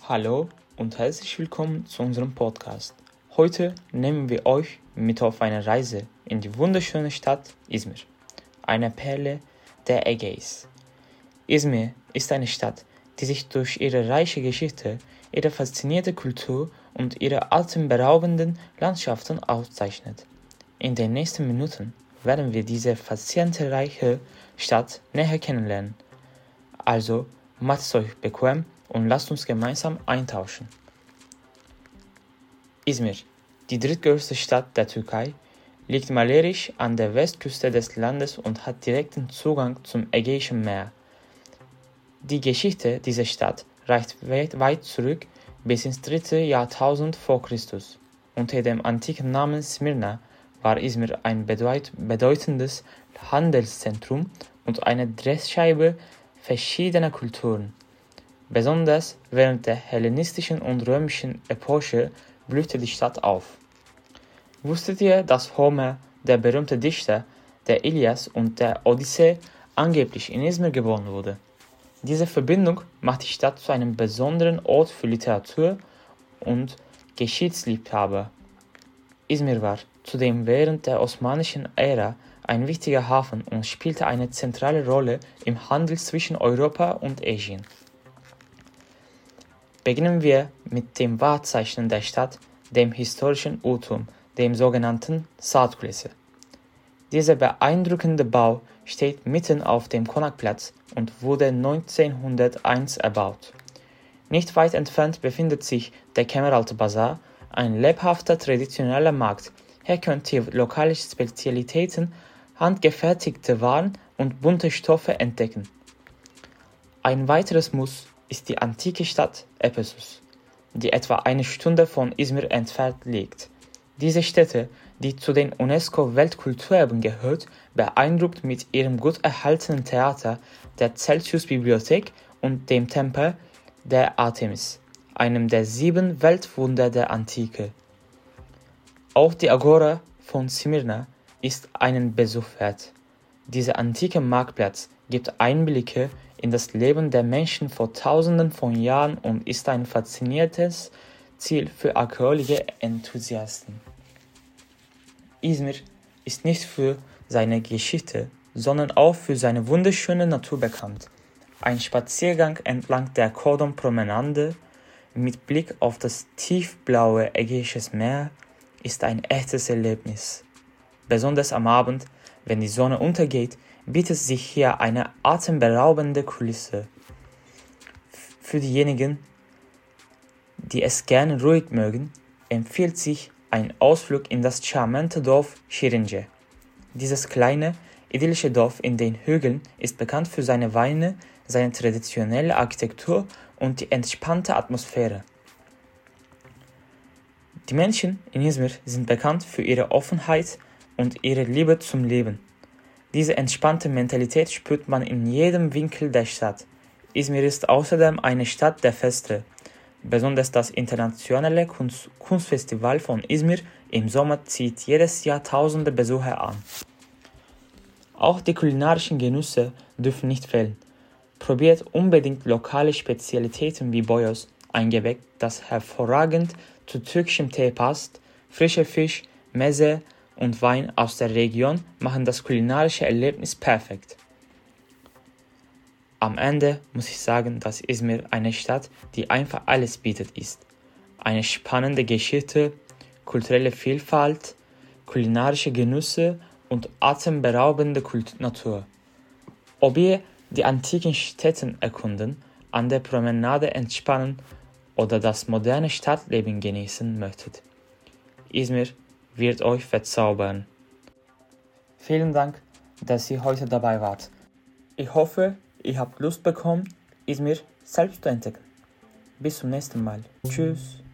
Hallo und herzlich willkommen zu unserem Podcast. Heute nehmen wir euch mit auf eine Reise in die wunderschöne Stadt Izmir, eine Perle der Ägäis. Izmir ist eine Stadt, die sich durch ihre reiche Geschichte, ihre faszinierende Kultur und ihre atemberaubenden Landschaften auszeichnet. In den nächsten Minuten werden wir diese facettenreiche Stadt näher kennenlernen. Also macht es euch bequem und lasst uns gemeinsam eintauchen. Izmir, die drittgrößte Stadt der Türkei, liegt malerisch an der Westküste des Landes und hat direkten Zugang zum Ägäischen Meer. Die Geschichte dieser Stadt reicht weit zurück bis ins 3. Jahrtausend vor Christus. Unter dem antiken Namen Smyrna war Izmir ein bedeutendes Handelszentrum und eine Drehscheibe verschiedener Kulturen. Besonders während der hellenistischen und römischen Epoche blühte die Stadt auf. Wusstet ihr, dass Homer, der berühmte Dichter der Ilias und der Odyssee, angeblich in Izmir geboren wurde? Diese Verbindung macht die Stadt zu einem besonderen Ort für Literatur und Geschichtsliebhaber. Izmir war zudem während der osmanischen Ära ein wichtiger Hafen und spielte eine zentrale Rolle im Handel zwischen Europa und Asien. Beginnen wir mit dem Wahrzeichen der Stadt, dem historischen Uhrturm, dem sogenannten Saatkulesi. Dieser beeindruckende Bau steht mitten auf dem Konakplatz und wurde 1901 erbaut. Nicht weit entfernt befindet sich der Kemeraltı Bazar, ein lebhafter traditioneller Markt. Hier könnt ihr lokale Spezialitäten, handgefertigte Waren und bunte Stoffe entdecken. Ein weiteres Muss ist die antike Stadt Ephesus, die etwa eine Stunde von Izmir entfernt liegt. Diese Stätte, die zu den UNESCO-Weltkulturerben gehört, beeindruckt mit ihrem gut erhaltenen Theater, der Celsius-Bibliothek und dem Tempel der Artemis, einem der 7 Weltwunder der Antike. Auch die Agora von Smyrna ist einen Besuch wert. Dieser antike Marktplatz gibt Einblicke in das Leben der Menschen vor Tausenden von Jahren und ist ein faszinierendes Ziel für archäologische Enthusiasten. Izmir ist nicht für seine Geschichte, sondern auch für seine wunderschöne Natur bekannt. Ein Spaziergang entlang der Kordon-Promenade mit Blick auf das tiefblaue Ägäische Meer ist ein echtes Erlebnis. Besonders am Abend, wenn die Sonne untergeht, bietet sich hier eine atemberaubende Kulisse. Für diejenigen, die es gerne ruhig mögen, empfiehlt sich ein Ausflug in das charmante Dorf Şirince. Dieses kleine, idyllische Dorf in den Hügeln ist bekannt für seine Weine, seine traditionelle Architektur und die entspannte Atmosphäre. Die Menschen in Izmir sind bekannt für ihre Offenheit und ihre Liebe zum Leben. Diese entspannte Mentalität spürt man in jedem Winkel der Stadt. Izmir ist außerdem eine Stadt der Feste. Besonders das internationale Kunstfestival von Izmir im Sommer zieht jedes Jahr tausende Besucher an. Auch die kulinarischen Genüsse dürfen nicht fehlen. Probiert unbedingt lokale Spezialitäten wie Boyoz, ein Gebäck, das hervorragend zu türkischem Tee passt. Frischer Fisch, Meze und Wein aus der Region machen das kulinarische Erlebnis perfekt. Am Ende muss ich sagen, dass Izmir eine Stadt, die einfach alles bietet ist. Eine spannende Geschichte, kulturelle Vielfalt, kulinarische Genüsse und atemberaubende Natur. Ob ihr die antiken Städte erkunden, an der Promenade entspannen oder das moderne Stadtleben genießen möchtet, Izmir wird euch verzaubern. Vielen Dank, dass ihr heute dabei wart. Ich hoffe, ihr habt Lust bekommen, Izmir selbst zu entdecken. Bis zum nächsten Mal. Tschüss.